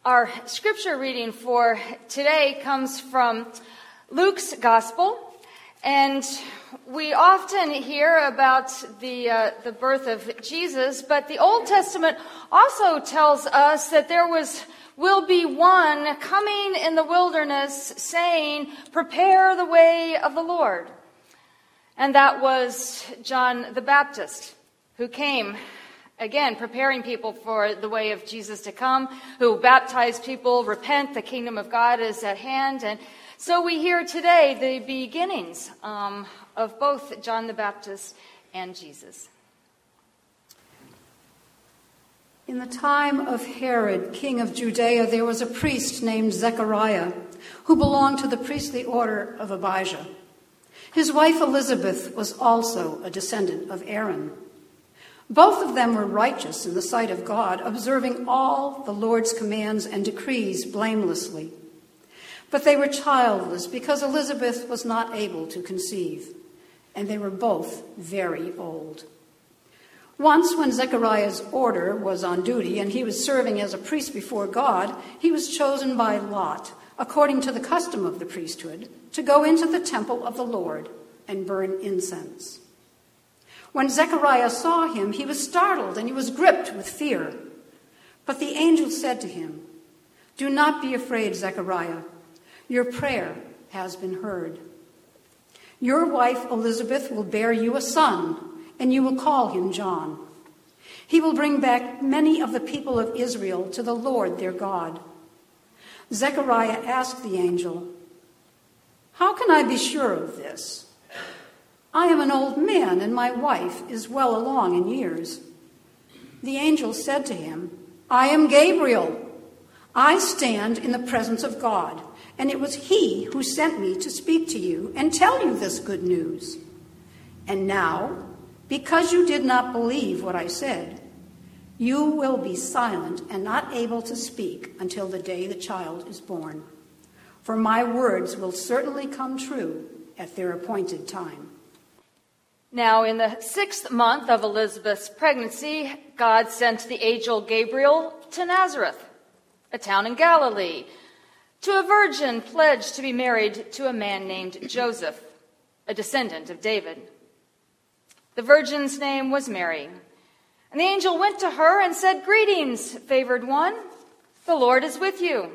Our scripture reading for today comes from Luke's Gospel, and we often hear about the birth of Jesus, but the Old Testament also tells us that there will be one coming in the wilderness saying, "Prepare the way of the Lord." And that was John the Baptist, who came again, preparing people for the way of Jesus to come, who baptized people, repent, the kingdom of God is at hand. And so we hear today the beginnings of both John the Baptist and Jesus. In the time of Herod, king of Judea, there was a priest named Zechariah who belonged to the priestly order of Abijah. His wife Elizabeth was also a descendant of Aaron. Both of them were righteous in the sight of God, observing all the Lord's commands and decrees blamelessly. But they were childless because Elizabeth was not able to conceive, and they were both very old. Once, when Zechariah's order was on duty and he was serving as a priest before God, he was chosen by lot, according to the custom of the priesthood, to go into the temple of the Lord and burn incense. When Zechariah saw him, he was startled and he was gripped with fear. But the angel said to him, "Do not be afraid, Zechariah. Your prayer has been heard. Your wife Elizabeth will bear you a son, and you will call him John. He will bring back many of the people of Israel to the Lord their God." Zechariah asked the angel, "How can I be sure of this? I am an old man, and my wife is well along in years." The angel said to him, "I am Gabriel. I stand in the presence of God, and it was he who sent me to speak to you and tell you this good news. And now, because you did not believe what I said, you will be silent and not able to speak until the day the child is born. For my words will certainly come true at their appointed time." Now, in the 6th month of Elizabeth's pregnancy, God sent the angel Gabriel to Nazareth, a town in Galilee, to a virgin pledged to be married to a man named Joseph, a descendant of David. The virgin's name was Mary. And the angel went to her and said, "Greetings, favored one, the Lord is with you."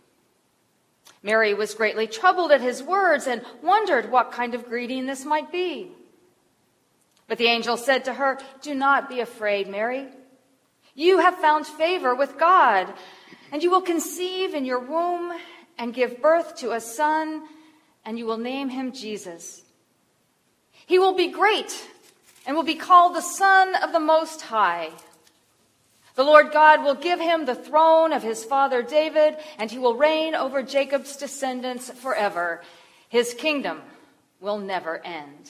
Mary was greatly troubled at his words and wondered what kind of greeting this might be. But the angel said to her, "Do not be afraid, Mary. You have found favor with God, and you will conceive in your womb and give birth to a son, and you will name him Jesus. He will be great and will be called the Son of the Most High. The Lord God will give him the throne of his father David, and he will reign over Jacob's descendants forever. His kingdom will never end."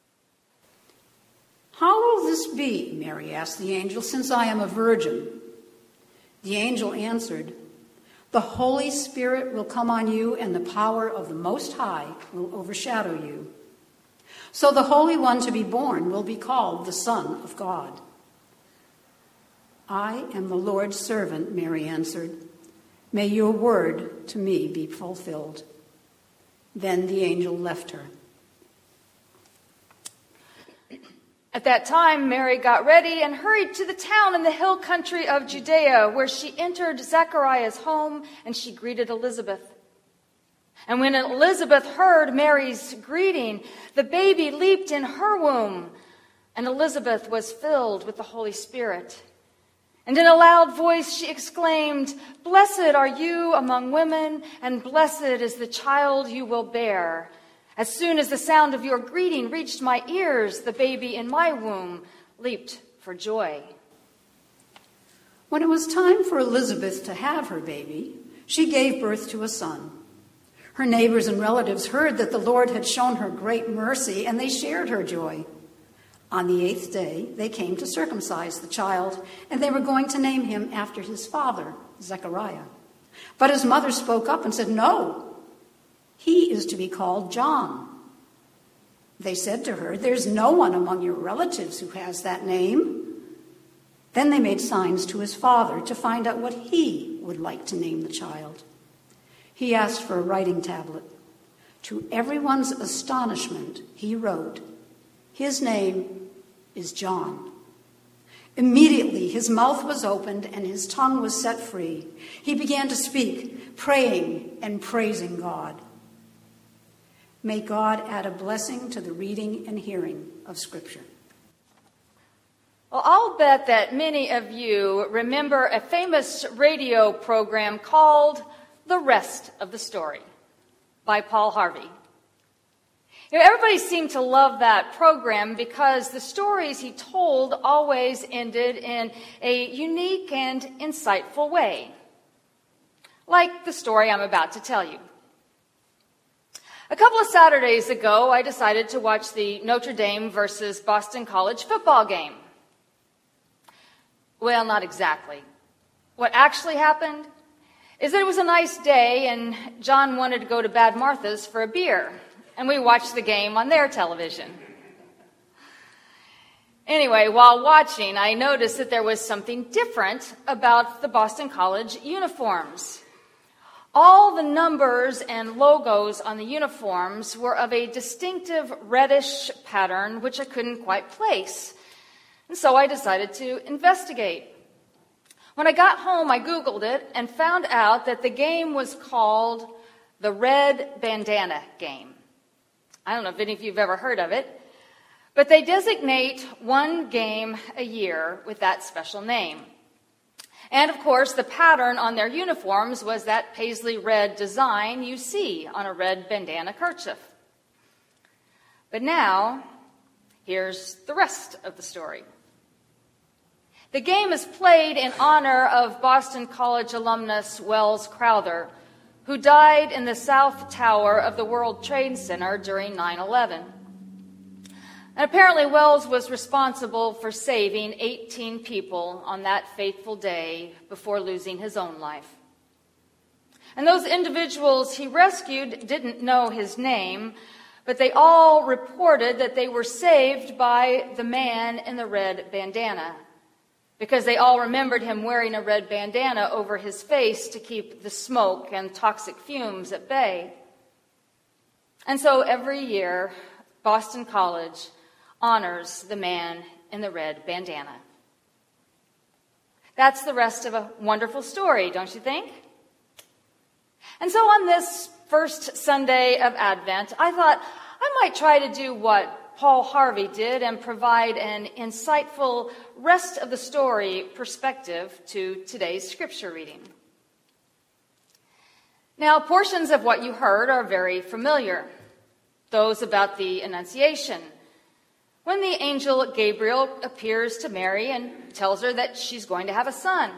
"How will this be," Mary asked the angel, "since I am a virgin?" The angel answered, "The Holy Spirit will come on you, and the power of the Most High will overshadow you. So the Holy One to be born will be called the Son of God." "I am the Lord's servant," Mary answered. "May your word to me be fulfilled." Then the angel left her. At that time, Mary got ready and hurried to the town in the hill country of Judea, where she entered Zechariah's home, and she greeted Elizabeth. And when Elizabeth heard Mary's greeting, the baby leaped in her womb, and Elizabeth was filled with the Holy Spirit. And in a loud voice she exclaimed, "Blessed are you among women, and blessed is the child you will bear. As soon as the sound of your greeting reached my ears, the baby in my womb leaped for joy." When it was time for Elizabeth to have her baby, she gave birth to a son. Her neighbors and relatives heard that the Lord had shown her great mercy, and they shared her joy. On the 8th day, they came to circumcise the child, and they were going to name him after his father, Zechariah. But his mother spoke up and said, "No, he is to be called John." They said to her, "There's no one among your relatives who has that name." Then they made signs to his father to find out what he would like to name the child. He asked for a writing tablet. To everyone's astonishment, he wrote, "His name is John." Immediately, his mouth was opened and his tongue was set free. He began to speak, praying and praising God. May God add a blessing to the reading and hearing of Scripture. Well, I'll bet that many of you remember a famous radio program called The Rest of the Story by Paul Harvey. Everybody seemed to love that program because the stories he told always ended in a unique and insightful way, like the story I'm about to tell you. A couple of Saturdays ago, I decided to watch the Notre Dame versus Boston College football game. Well, not exactly. What actually happened is that it was a nice day and John wanted to go to Bad Martha's for a beer, and we watched the game on their television. Anyway, while watching, I noticed that there was something different about the Boston College uniforms. All the numbers and logos on the uniforms were of a distinctive reddish pattern, which I couldn't quite place. And so I decided to investigate. When I got home, I Googled it and found out that the game was called the Red Bandana Game. I don't know if any of you have ever heard of it, but they designate one game a year with that special name. And of course, the pattern on their uniforms was that paisley red design you see on a red bandana kerchief. But now, here's the rest of the story. The game is played in honor of Boston College alumnus Wells Crowther, who died in the South Tower of the World Trade Center during 9/11. And apparently Wells was responsible for saving 18 people on that fateful day before losing his own life. And those individuals he rescued didn't know his name, but they all reported that they were saved by the man in the red bandana, because they all remembered him wearing a red bandana over his face to keep the smoke and toxic fumes at bay. And so every year, Boston College honors the man in the red bandana. That's the rest of a wonderful story, don't you think? And so on this first Sunday of Advent, I thought I might try to do what Paul Harvey did and provide an insightful rest of the story perspective to today's scripture reading. Now, portions of what you heard are very familiar. Those about the Annunciation, when the angel Gabriel appears to Mary and tells her that she's going to have a son.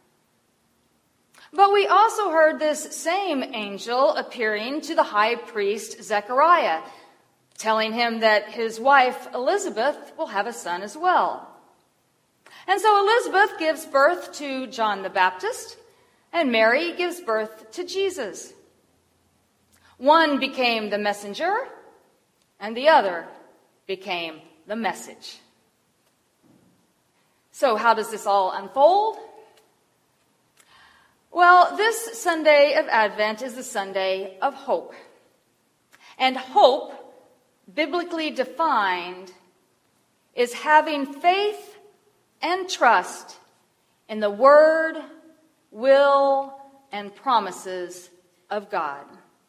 But we also heard this same angel appearing to the high priest Zechariah, telling him that his wife Elizabeth will have a son as well. And so Elizabeth gives birth to John the Baptist, and Mary gives birth to Jesus. One became the messenger, and the other became the message. So how does this all unfold? Well, this Sunday of Advent is the Sunday of hope. And hope, biblically defined, is having faith and trust in the word, will, and promises of God.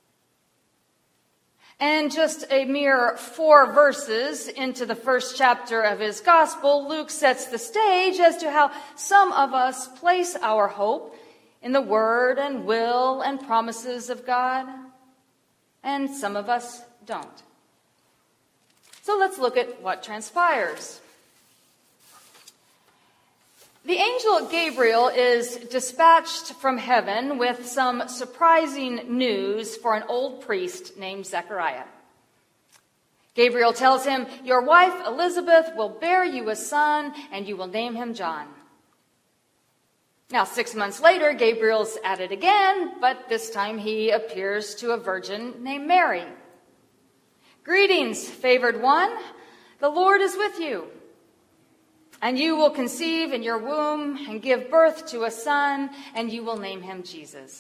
And just a mere 4 verses into the first chapter of his gospel, Luke sets the stage as to how some of us place our hope in the word and will and promises of God, and some of us don't. So let's look at what transpires. The angel Gabriel is dispatched from heaven with some surprising news for an old priest named Zechariah. Gabriel tells him, "Your wife Elizabeth will bear you a son, and you will name him John." Now, 6 months later, Gabriel's at it again, but this time he appears to a virgin named Mary. "Greetings, favored one. The Lord is with you." And you will conceive in your womb and give birth to a son, and you will name him Jesus.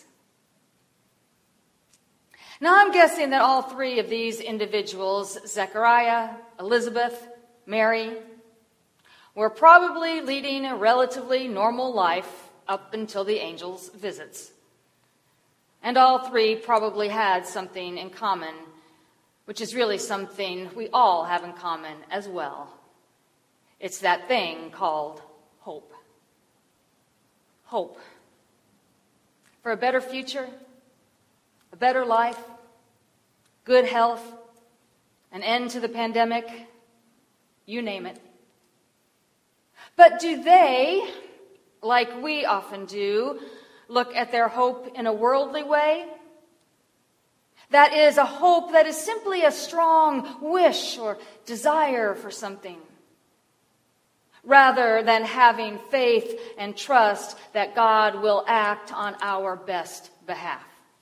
Now I'm guessing that all three of these individuals, Zechariah, Elizabeth, Mary, were probably leading a relatively normal life up until the angel's visits. And all three probably had something in common, which is really something we all have in common as well. It's that thing called hope. Hope. For a better future, a better life, good health, an end to the pandemic, you name it. But do they, like we often do, look at their hope in a worldly way? That is, a hope that is simply a strong wish or desire for something, rather than having faith and trust that God will act on our best behalf.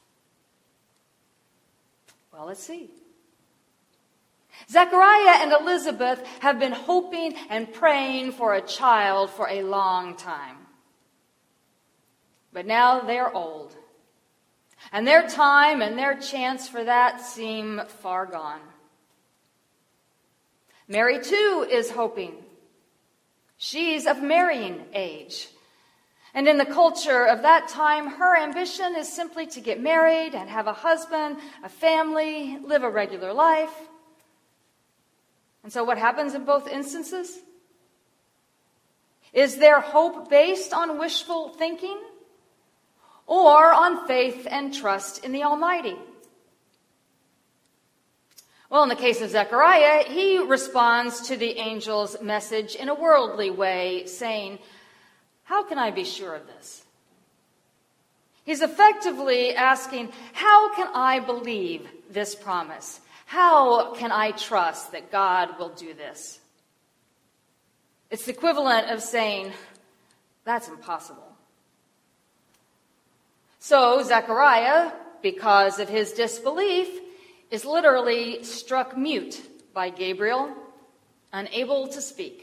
Well, let's see. Zechariah and Elizabeth have been hoping and praying for a child for a long time. But now they're old, and their time and their chance for that seem far gone. Mary, too, is hoping. She's of marrying age. And in the culture of that time, her ambition is simply to get married and have a husband, a family, live a regular life. And so what happens in both instances? Is their hope based on wishful thinking or on faith and trust in the Almighty? Well, in the case of Zechariah, he responds to the angel's message in a worldly way, saying, "How can I be sure of this?" He's effectively asking, how can I believe this promise? How can I trust that God will do this? It's the equivalent of saying, that's impossible. So Zechariah, because of his disbelief, is literally struck mute by Gabriel, unable to speak.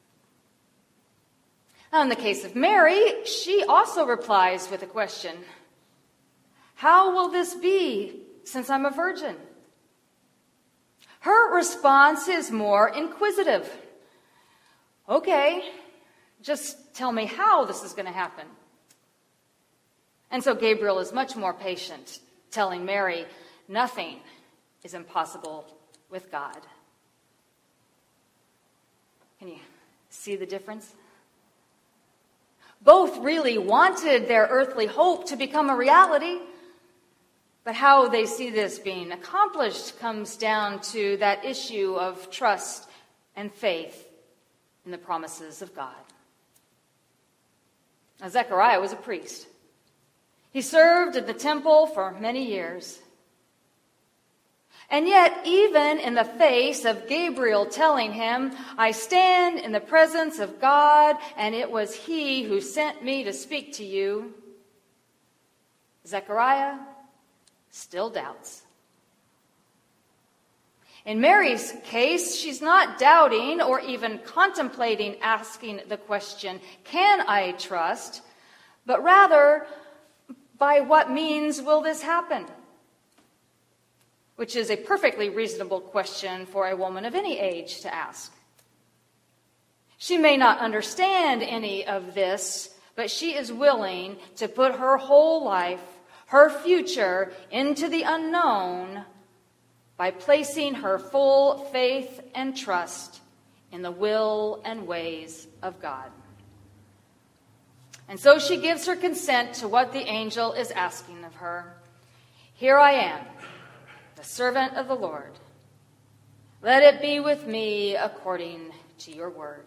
Now, in the case of Mary, she also replies with a question. How will this be since I'm a virgin? Her response is more inquisitive. Okay, just tell me how this is going to happen. And so Gabriel is much more patient, telling Mary, nothing is impossible with God. Can you see the difference? Both really wanted their earthly hope to become a reality, but how they see this being accomplished comes down to that issue of trust and faith in the promises of God. Now, Zechariah was a priest. He served at the temple for many years. And yet, even in the face of Gabriel telling him, I stand in the presence of God, and it was he who sent me to speak to you, Zechariah still doubts. In Mary's case, she's not doubting or even contemplating asking the question, can I trust? But rather, by what means will this happen? Which is a perfectly reasonable question for a woman of any age to ask. She may not understand any of this, but she is willing to put her whole life, her future, into the unknown by placing her full faith and trust in the will and ways of God. And so she gives her consent to what the angel is asking of her. Here I am, the servant of the Lord. Let it be with me according to your word.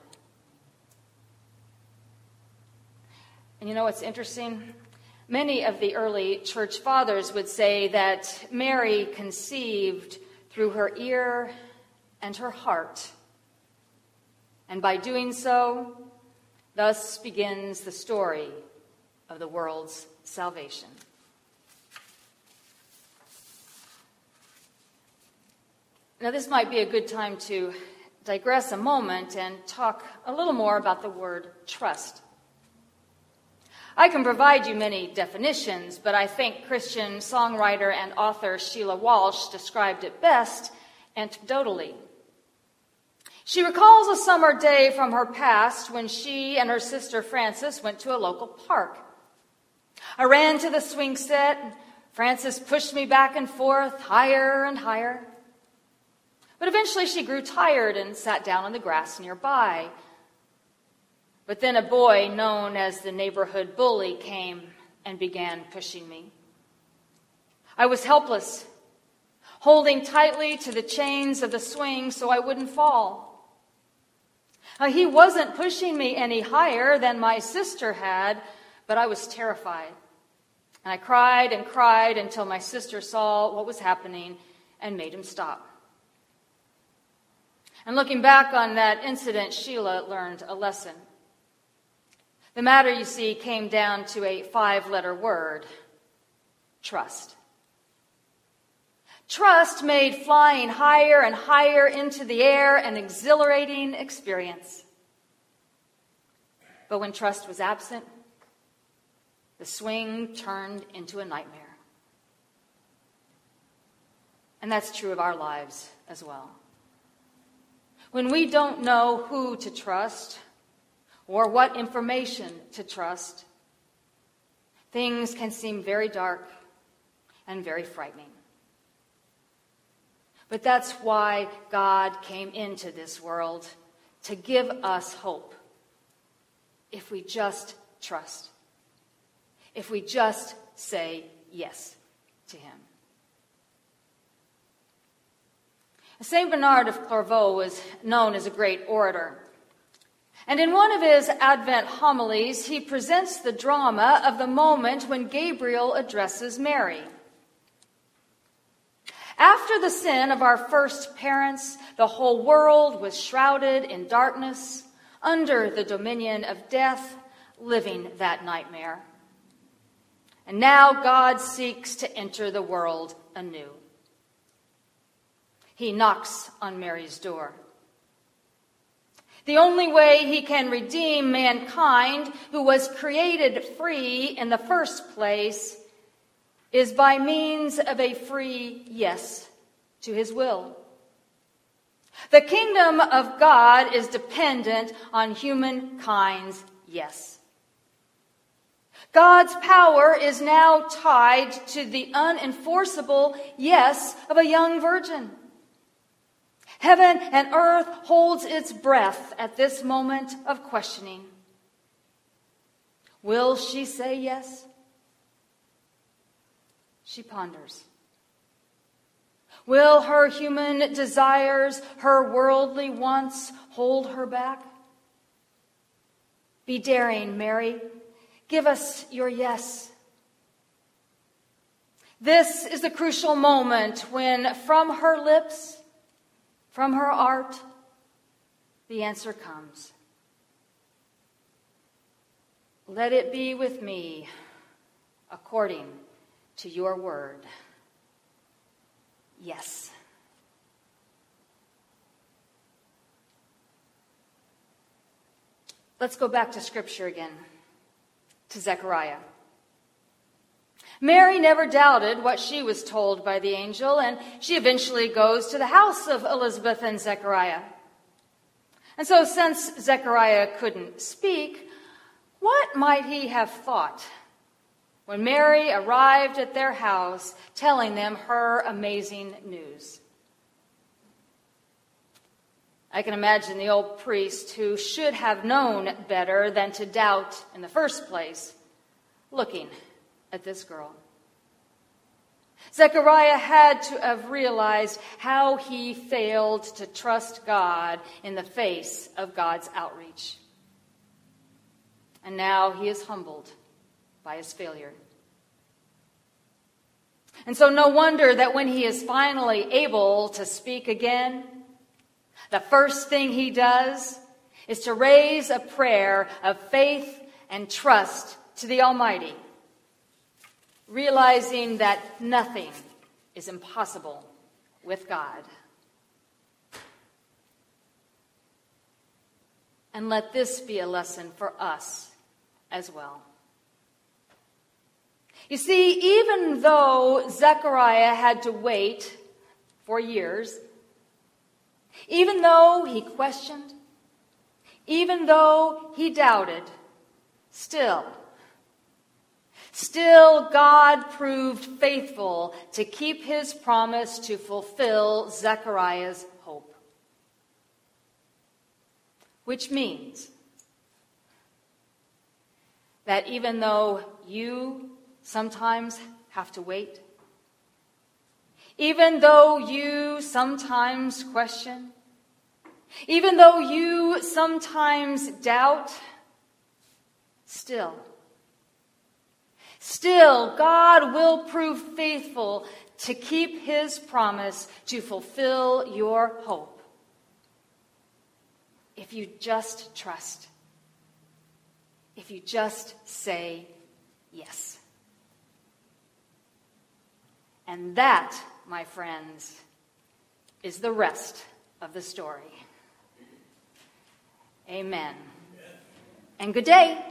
And you know what's interesting? Many of the early church fathers would say that Mary conceived through her ear and her heart. And by doing so, thus begins the story of the world's salvation. Now, this might be a good time to digress a moment and talk a little more about the word trust. I can provide you many definitions, but I think Christian songwriter and author Sheila Walsh described it best anecdotally. She recalls a summer day from her past when she and her sister Frances went to a local park. I ran to the swing set. Frances pushed me back and forth, higher and higher. But eventually she grew tired and sat down on the grass nearby. But then a boy known as the neighborhood bully came and began pushing me. I was helpless, holding tightly to the chains of the swing so I wouldn't fall. He wasn't pushing me any higher than my sister had, but I was terrified. And I cried and cried until my sister saw what was happening and made him stop. And looking back on that incident, Sheila learned a lesson. The matter, you see, came down to a 5-letter word: trust. Trust made flying higher and higher into the air an exhilarating experience. But when trust was absent, the swing turned into a nightmare. And that's true of our lives as well. When we don't know who to trust or what information to trust, things can seem very dark and very frightening. But that's why God came into this world, to give us hope. If we just trust. If we just say yes to him. Saint Bernard of Clairvaux was known as a great orator. And in one of his Advent homilies, he presents the drama of the moment when Gabriel addresses Mary. After the sin of our first parents, the whole world was shrouded in darkness, under the dominion of death, living that nightmare. And now God seeks to enter the world anew. He knocks on Mary's door. The only way he can redeem mankind, who was created free in the first place, is by means of a free yes to his will. The kingdom of God is dependent on humankind's yes. God's power is now tied to the unenforceable yes of a young virgin. Heaven and earth holds its breath at this moment of questioning. Will she say yes? She ponders. Will her human desires, her worldly wants, hold her back? Be daring, Mary. Give us your yes. This is the crucial moment when from her lips, from her heart, the answer comes. Let it be with me according to your word. Yes. Let's go back to Scripture again, to Zechariah. Mary never doubted what she was told by the angel, and she eventually goes to the house of Elizabeth and Zechariah. And so, since Zechariah couldn't speak, what might he have thought when Mary arrived at their house telling them her amazing news? I can imagine the old priest, who should have known better than to doubt in the first place, looking at this girl. Zechariah had to have realized how he failed to trust God in the face of God's outreach. And now he is humbled by his failure. And so no wonder that when he is finally able to speak again, the first thing he does is to raise a prayer of faith and trust to the Almighty, realizing that nothing is impossible with God. And let this be a lesson for us as well. You see, even though Zechariah had to wait for years, even though he questioned, even though he doubted, still God proved faithful to keep his promise to fulfill Zechariah's hope. Which means that even though you sometimes have to wait, even though you sometimes question, even though you sometimes doubt, still God will prove faithful to keep his promise to fulfill your hope. If you just trust, if you just say yes. And that, my friends, is the rest of the story. Amen. And good day.